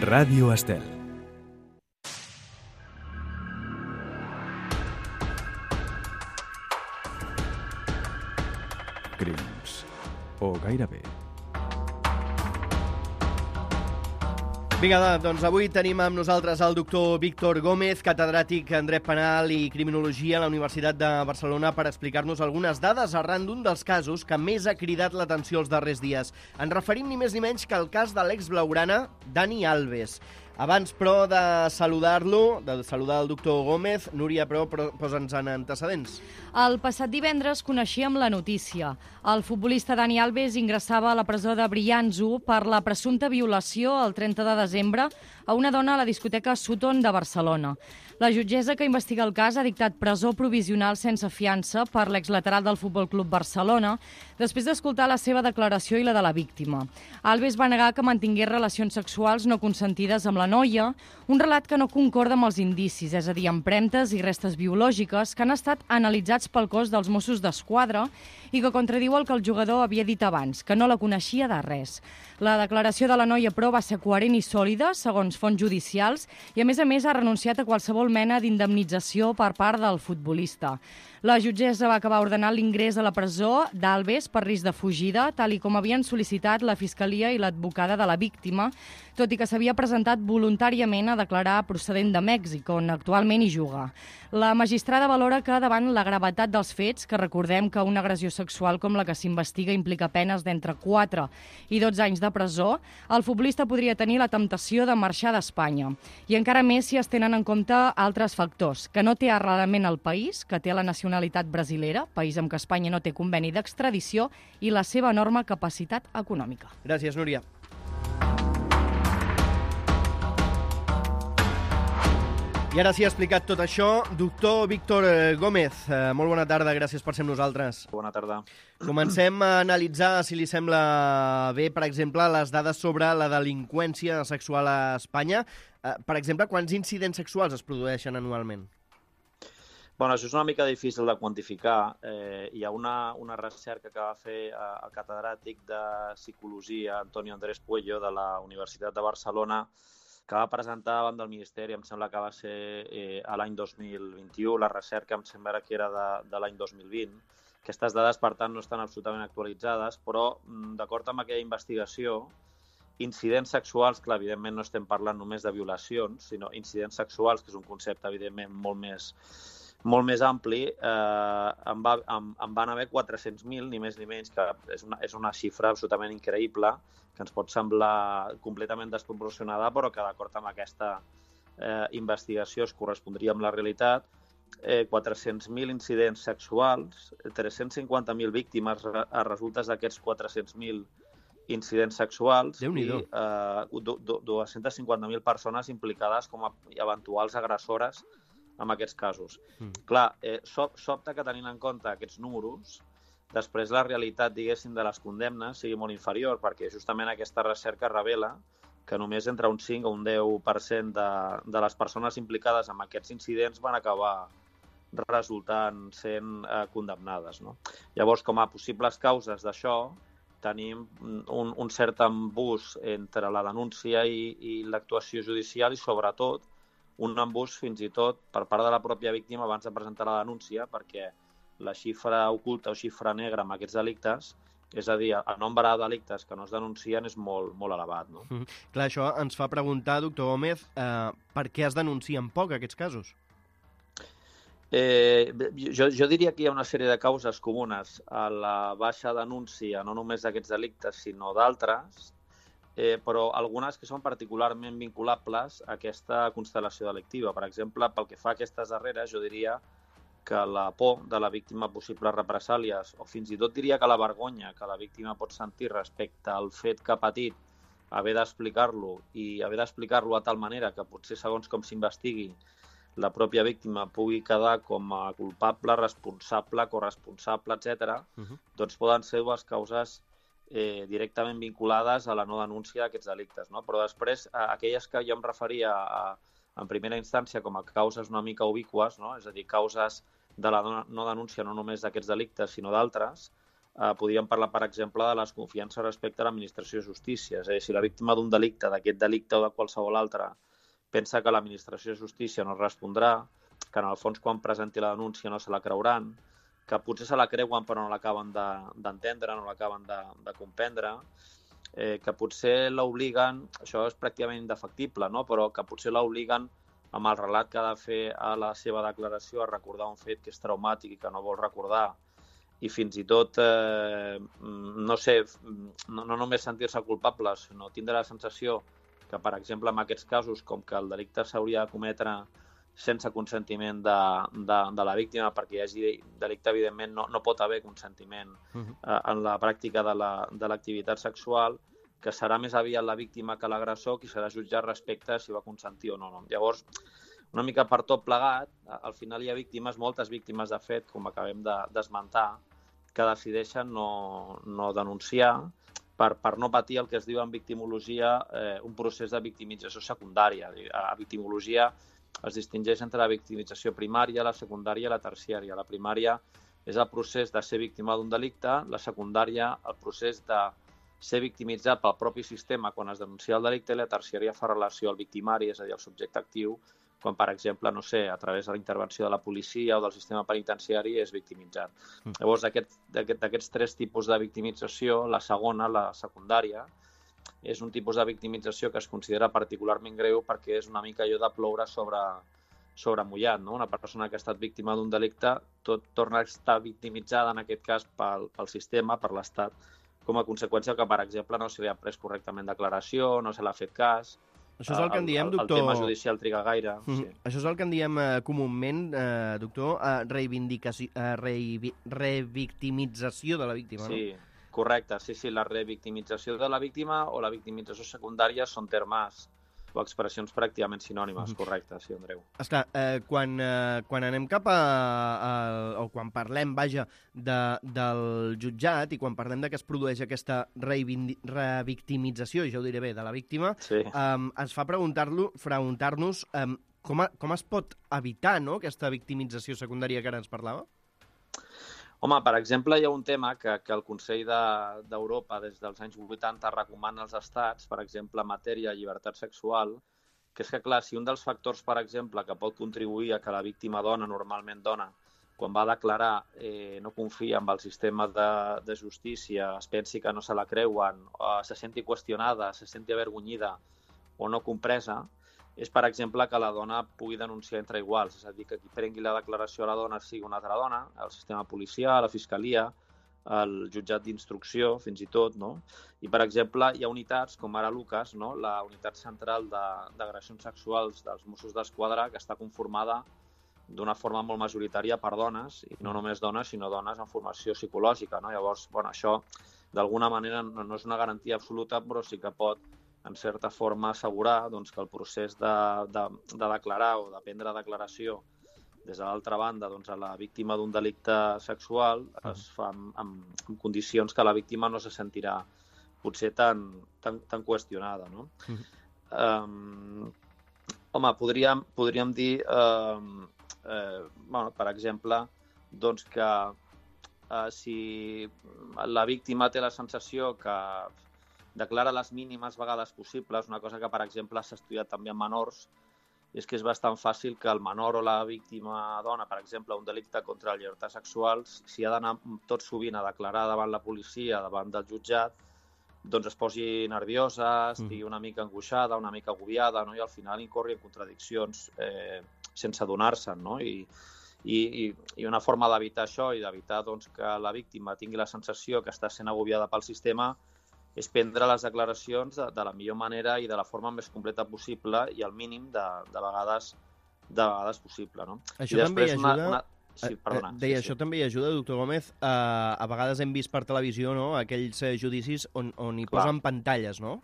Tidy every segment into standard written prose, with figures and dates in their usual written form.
Ràdio Estel. Crims. O gairebé. Vinga, doncs avui tenim amb nosaltres el doctor Víctor Gómez, catedràtic en Dret Penal i Criminologia a la Universitat de Barcelona, per explicar-nos algunes dades arran d'un dels casos que més ha cridat l'atenció els darrers dies. Ens referim ni més ni menys que al cas de l'ex-blaugrana Dani Alves. Abans, però, de saludar-lo, de saludar el doctor Gómez, Núria, però posa'ns en antecedents. El passat divendres coneixíem la notícia. El futbolista Dani Alves ingressava a la presó de Brianzo per la presumpta violació el 30 de desembre a una dona a la discoteca Sutton de Barcelona. La jutgessa que investiga el cas ha dictat presó provisional sense fiança per l'exlateral del Futbol Club Barcelona després d'escoltar la seva declaració i la de la víctima. Alves va negar que mantingués relacions sexuals no consentides amb la noia, un relat que no concorda amb els indicis, és a dir, empremtes i restes biològiques que han estat analitzats pel cos dels Mossos d'Esquadra i que contradiu el que el jugador havia dit abans, que no la coneixia de res. La declaració de la noia, però, va ser coherent i sòlida, segons fonts judicials, i a més ha renunciat a qualsevol mena d'indemnització per part del futbolista. La jutgessa va acabar ordenant l'ingrés a la presó d'Alves per risc de fugida, tal i com havien sol·licitat la Fiscalia i l'advocada de la víctima, tot i que s'havia presentat voluntàriament a declarar procedent de Mèxic, on actualment hi juga. La magistrada valora que, davant la gravetat dels fets, que recordem que una agressió sexual com la que s'investiga implica penes d'entre 4 i 12 anys de presó, el futbolista podria tenir la temptació de marxar d'Espanya. I encara més si es tenen en compte altres factors, que no té arrelament al país, que té la nacionalitat brasilera, país amb què Espanya no té conveni d'extradició, i la seva enorme capacitat econòmica. Gràcies, Núria. I ara sí, ha explicat tot això, doctor Víctor Gómez. Molt bona tarda, gràcies per ser amb nosaltres. Bona tarda. Comencem a analitzar, si li sembla bé, per exemple, les dades sobre la delinqüència sexual a Espanya. Per exemple, quants incidents sexuals es produeixen anualment? Bueno, això és una mica difícil de quantificar. Hi ha una recerca que va fer el catedràtic de Psicologia, Antonio Andrés Puello, de la Universitat de Barcelona, que va presentar davant del Ministeri, em sembla que va ser a l'any 2021, la recerca em sembla que era de l'any 2020. Aquestes dades, per tant, no estan absolutament actualitzades, però d'acord amb aquella investigació, incidents sexuals, clar, evidentment no estem parlant només de violacions, sinó incidents sexuals, que és un concepte, evidentment, molt més ampli, en van haver 400.000, ni més ni menys, que és una xifra absolutament increïble, que ens pot semblar completament desproporcionada, però que d'acord amb aquesta investigació es correspondria amb la realitat. 400.000 incidents sexuals, 350.000 víctimes a resultes d'aquests 400.000 incidents sexuals i 250.000 persones implicades com a eventuals agressores en aquests casos. Clar, sobta que tenint en compte aquests números, després la realitat, diguéssim, de les condemnes sigui molt inferior, perquè justament aquesta recerca revela que només entre un 5 o un 10% de les persones implicades en aquests incidents van acabar resultant sent condemnades, no? Llavors, com a possibles causes d'això, tenim un cert embús entre la denúncia i l'actuació judicial i, sobretot, un embús fins i tot per part de la pròpia víctima abans de presentar la denúncia, perquè la xifra oculta o xifra negra amb aquests delictes, és a dir, el nombre de delictes que no es denuncien és molt, molt elevat, no? Clar, això ens fa preguntar, doctor Gómez, per què es denuncien poc aquests casos? Jo diria que hi ha una sèrie de causes comunes a la baixa denúncia, no només d'aquests delictes, sinó d'altres, però algunes que són particularment vinculables a aquesta constel·lació delictiva. Per exemple, pel que fa a aquestes darreres, jo diria que la por de la víctima a possibles represàlies, o fins i tot diria que la vergonya que la víctima pot sentir respecte al fet que ha patit, haver d'explicar-lo i haver d'explicar-lo de tal manera que potser, segons com s'investigui, la pròpia víctima pugui quedar com a culpable, responsable, corresponsable, etc., doncs poden ser dues causes directament vinculades a la no denúncia d'aquests delictes, no? Però després, aquelles que jo em referia en primera instància com a causes una mica ubiqües, no? És a dir, causes de la no denúncia no només d'aquests delictes, sinó d'altres, podríem parlar, per exemple, de les confiances respecte a l'administració de justícia. És a dir, si la víctima d'un delicte, d'aquest delicte o de qualsevol altre, pensa que l'administració de justícia no respondrà, que en el fons quan presenti la denúncia no se la creuran, que potser se la creuen però no l'acaben d'entendre, no l'acaben de comprendre, que potser l'obliguen, això és pràcticament indefectible, no? Però que potser l'obliguen amb el relat que ha de fer a la seva declaració a recordar un fet que és traumàtic i que no vol recordar, i fins i tot, no sé, no només sentir-se culpables, sinó tindre la sensació que, per exemple, en aquests casos, com que el delicte s'hauria de cometre sense consentiment de la víctima, perquè hi hagi delicte, evidentment, no pot haver consentiment en la pràctica de l'activitat sexual, que serà més aviat la víctima que l'agressor qui serà jutjat respecte a si va consentir o no. Llavors, una mica per tot plegat, al final hi ha víctimes, moltes víctimes de fet, com acabem d'esmentar, que decideixen no denunciar per no patir el que es diu en victimologia un procés de victimització secundària. A victimologia es distingeix entre la victimització primària, la secundària i la terciària. La primària és el procés de ser víctima d'un delicte, la secundària el procés de ser victimitzat pel propi sistema quan es denuncia el delicte, i la terciària fa relació al victimari, és a dir, al subjecte actiu, quan, per exemple, no sé, a través de la intervenció de la policia o del sistema penitenciari és victimitzat. Llavors, d'aquests tres tipus de victimització, la segona, la secundària, és un tipus de victimització que es considera particularment greu perquè és una mica allò de ploure sobre mullat, no? Una persona que ha estat víctima d'un delicte torna a estar victimitzada, en aquest cas, pel sistema, per l'Estat, com a conseqüència que, per exemple, no se li ha pres correctament declaració, no se l'ha fet cas. Això és el que en diem, doctor... El tema judicial triga gaire. Sí. Això és el que en diem comúment, doctor, revictimització de la víctima, no? Sí, correcte. Sí, la revictimització de la víctima o la victimització secundària són termes o expressions pràcticament sinònimes, correcte, sí, Andreu. Esclar, quan anem cap o quan parlem, vaja, del jutjat i quan parlem que es produeix aquesta revictimització, ja ho diré bé, de la víctima, sí. Ens fa preguntar-nos com es pot evitar, no?, aquesta victimització secundària que ara ens parlava? Home, per exemple, hi ha un tema que el Consell d'Europa des dels anys 80 recomana als estats, per exemple, en matèria de llibertat sexual, que és que, clar, si un dels factors, per exemple, que pot contribuir a que la víctima dona, normalment dona, quan va declarar no confia en el sistema de justícia, es pensi que no se la creuen, se senti qüestionada, se senti avergonyida o no compresa, és, per exemple, que la dona pugui denunciar entre iguals, és a dir, que qui prengui la declaració a la dona sigui una altra dona, el sistema policial, la fiscalia, el jutjat d'instrucció, fins i tot, no? I, per exemple, hi ha unitats, com ara l'UCAS, no?, la unitat central d'agressions sexuals dels Mossos d'Esquadra, que està conformada d'una forma molt majoritària per dones, i no només dones, sinó dones en formació psicològica, no? Llavors, això, d'alguna manera, no és una garantia absoluta, però sí que pot, en certa forma, assegurar que el procés de declarar o de prendre declaració des de l'altra banda a la víctima d'un delicte sexual es fa en condicions que la víctima no se sentirà potser tan qüestionada, no? Home, podríem dir, per exemple, que si la víctima té la sensació que declara les mínimes vegades possibles, una cosa que, per exemple, s'ha estudiat també en menors, és que és bastant fàcil que el menor o la víctima dona, per exemple, un delicte contra la llibertat sexual, si ha d'anar tot sovint a declarar davant la policia, davant del jutjat, es posi nerviosa, estigui una mica angoixada, una mica agobiada, no? I al final incorri en contradiccions sense adonar-se'n, no? I una forma d'evitar això i d'evitar que la víctima tingui la sensació que està sent agobiada pel sistema és prendre les declaracions de la millor manera i de la forma més completa possible i al mínim de vegades possible, no? Això també ajuda... Sí, perdona. Deia, això també hi ajuda, doctor Gómez. A vegades hem vist per televisió, no?, aquells judicis on hi posen pantalles, no?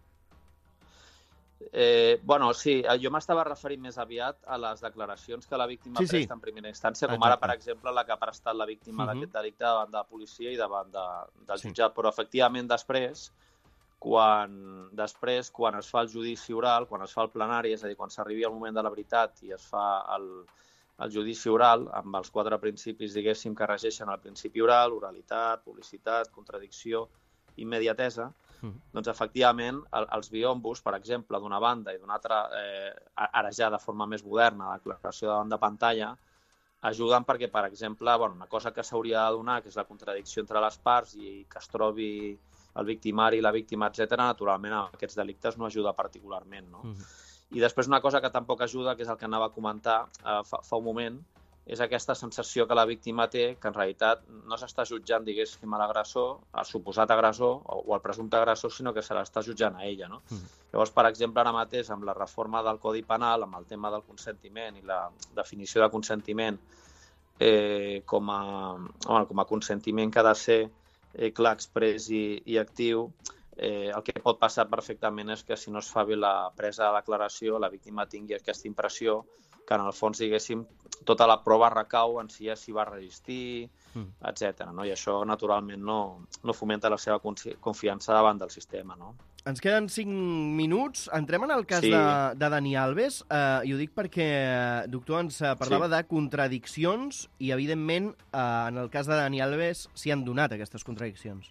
Sí, jo m'estava referint més aviat a les declaracions que la víctima presta en primera instància, com ara, per exemple, la que ha prestat la víctima d'aquest delicte davant de la policia i davant del jutjat. Però, efectivament, després, quan es fa el judici oral, quan es fa el plenari, és a dir, quan s'arribi al moment de la veritat i es fa el judici oral, amb els 4 principis, diguéssim, que regeixen el principi oral, oralitat, publicitat, contradicció, immediatesa, doncs efectivament els biombos, per exemple, d'una banda i d'una altra, ara ja de forma més moderna, la declaració davant de pantalla, ajuden perquè, per exemple, una cosa que s'hauria de donar, que és la contradicció entre les parts i que es trobi el victimari i la víctima, etc., naturalment a aquests delictes no ajuda particularment, no? I després una cosa que tampoc ajuda, que és el que anava a comentar fa un moment, és aquesta sensació que la víctima té que en realitat no s'està jutjant, diguéssim, a l'agressor, al suposat agressor o al presumpte agressor, sinó que se l'està jutjant a ella, no? Llavors, per exemple, ara mateix, amb la reforma del Codi Penal, amb el tema del consentiment i la definició de consentiment com a consentiment que ha de ser clar, exprés i actiu, el que pot passar perfectament és que si no es fa bé la presa de declaració, la víctima tingui aquesta impressió que en el fons, diguéssim, tota la prova recau en si s'hi va resistir, etc. No? I això, naturalment, no fomenta la seva confiança davant del sistema. No? Ens queden 5 minuts. Entrem en el cas de Dani Alves. I ho dic perquè, doctor, ens parlava de contradiccions i, evidentment, en el cas de Dani Alves s'hi han donat aquestes contradiccions.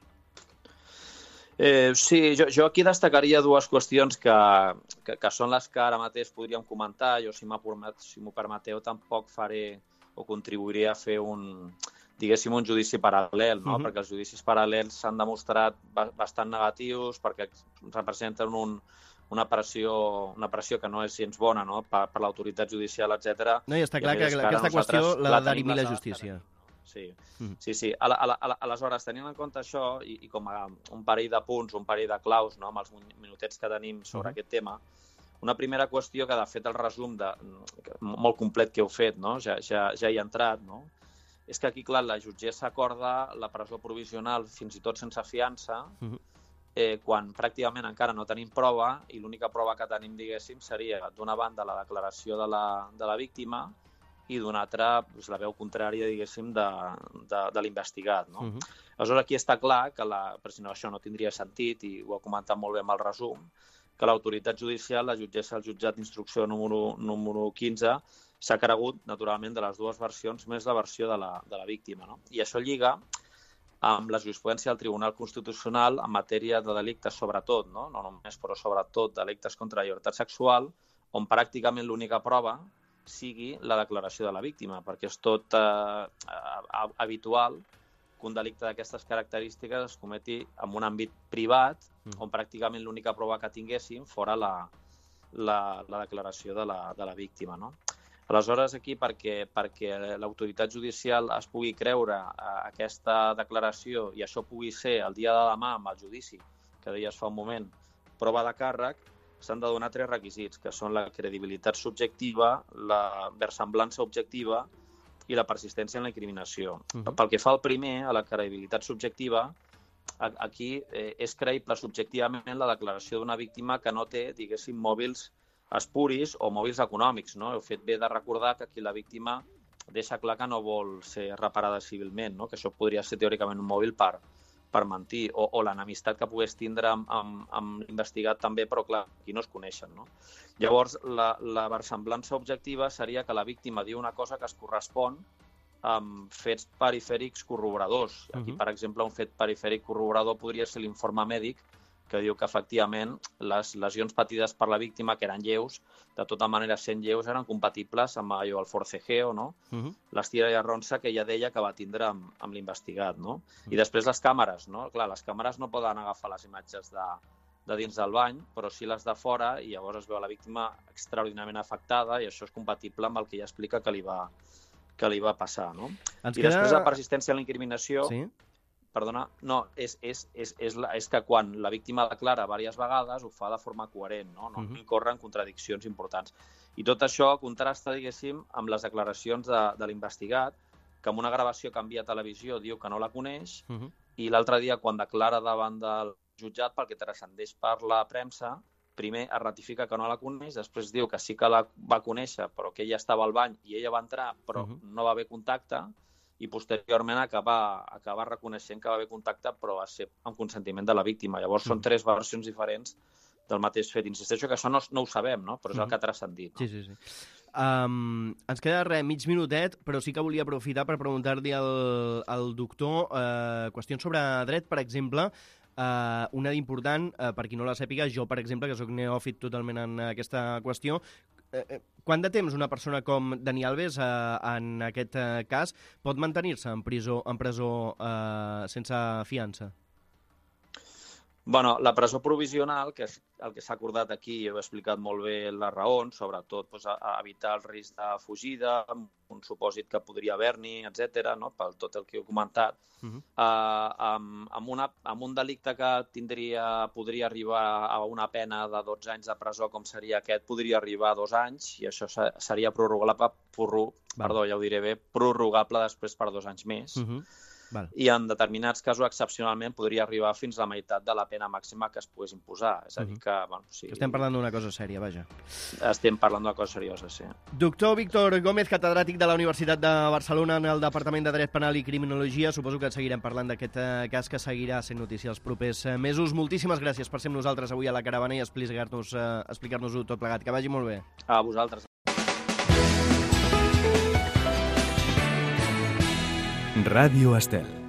Sí, jo aquí destacaria 2 qüestions que són les que ara mateix podríem comentar. Jo, si m'ho permeteu, tampoc faré o contribuiré a fer un judici paral·lel, no? Perquè els judicis paral·lels s'han demostrat bastant negatius perquè representen una pressió que no és gens bona, no? Per l'autoritat judicial, etc. No, i està clar que aquesta qüestió l'ha de dirimir la justícia. Sí. Aleshores, tenint en compte això i com a un parell de punts, un parell de claus, no, amb els minutets que tenim sobre aquest tema, una primera qüestió que, de fet, el resum molt complet que heu fet, no, ja hi ha entrat, no, és que aquí, clar, la jutgessa acorda la presó provisional fins i tot sense fiança, quan pràcticament encara no tenim prova i l'única prova que tenim, diguéssim, seria, d'una banda, la declaració de la víctima i d'una altra, la veu contrària, diguéssim, de l'investigat. No? Aleshores, aquí està clar que, però si no, això no tindria sentit, i ho ha comentat molt bé amb el resum, que l'autoritat judicial, la jutgessa del jutjat d'instrucció número 15, s'ha cregut, naturalment, de les 2 versions, més la versió de la víctima. No? I això lliga amb la jurisprudència del Tribunal Constitucional en matèria de delictes, sobretot, no només, però sobretot delictes contra la llibertat sexual, on pràcticament l'única prova sigui la declaració de la víctima, perquè és tot habitual que un delicte d'aquestes característiques es cometi en un àmbit privat, on pràcticament l'única prova que tinguéssim fora la declaració de la víctima. No? Aleshores, aquí, perquè l'autoritat judicial es pugui creure aquesta declaració i això pugui ser el dia de demà amb el judici, que deies fa un moment, prova de càrrec, s'han de donar 3 requisits, que són la credibilitat subjectiva, la versemblança objectiva i la persistència en la incriminació. Pel que fa al primer, a la credibilitat subjectiva, aquí és creïble subjectivament la declaració d'una víctima que no té, diguéssim, mòbils espuris o mòbils econòmics. No? Heu fet bé de recordar que aquí la víctima deixa clar que no vol ser reparada civilment, no? Que això podria ser teòricament un mòbil per mentir, o l'enemistat que pogués tindre amb l'investigat també, però clar, aquí no es coneixen. No? Llavors, la versemblança objectiva seria que la víctima diu una cosa que es correspon amb fets perifèrics corroboradors. Aquí, per exemple, un fet perifèric corroborador podria ser l'informe mèdic que diu que, efectivament, les lesions patides per la víctima, que eren lleus, de tota manera, sent lleus, eren compatibles amb allò, el forcejeo, no? L'estira i arronsa que ella deia que va tindre amb l'investigat. No? I després les càmeres. No? Clar, les càmeres no poden agafar les imatges de dins del bany, però sí les de fora, i llavors es veu la víctima extraordinàriament afectada, i això és compatible amb el que ella explica que li va passar. No? I després la persistència en la incriminació... Perdona, no, és que quan la víctima declara diverses vegades ho fa de forma coherent, no incorre en contradiccions importants. I tot això contrasta, diguéssim, amb les declaracions de l'investigat, que en una gravació que envia a televisió diu que no la coneix, i l'altre dia, quan declara davant del jutjat, pel que transcendeix per la premsa, primer es ratifica que no la coneix, després diu que sí que la va conèixer, però que ella estava al bany i ella va entrar, però no va haver contacte, i posteriorment acabar reconeixent que va haver contacte, però va ser amb consentiment de la víctima. Llavors són 3 versions diferents del mateix fet. Insisteixo que això no ho sabem, no? Però és el que ha transcendit. No? Sí. Ens queda mig minutet, però sí que volia aprofitar per preguntar-li al doctor qüestions sobre dret, per exemple. Una d'important, per qui no la sàpiga, jo, per exemple, que sóc neòfit totalment en aquesta qüestió, quant de temps una persona com Dani Alves, en aquest cas, pot mantenir-se en presó sense fiança? Bueno, la presó provisional, que és el que s'ha acordat aquí, ho he explicat molt bé les raons, sobretot evitar el risc de fugida, un supòsit que podria haver-n'hi, etc., no? Per tot el que he comentat. Amb un delicte que podria arribar a una pena de 12 anys de presó, com seria aquest, podria arribar a 2 anys, i això seria prorrogable després per 2 anys més. I en determinats casos, excepcionalment, podria arribar fins a la meitat de la pena màxima que es pogués imposar. És a dir que... Estem parlant d'una cosa sèria, vaja. Estem parlant d'una cosa seriosa, sí. Doctor Víctor Gómez, catedràtic de la Universitat de Barcelona en el Departament de Dret Penal i Criminologia. Suposo que seguirem parlant d'aquest cas que seguirà sent notícia els propers mesos. Moltíssimes gràcies per ser amb nosaltres avui a la Caravana i explicar-nos-ho tot plegat. Que vagi molt bé. A vosaltres. Ràdio Estel.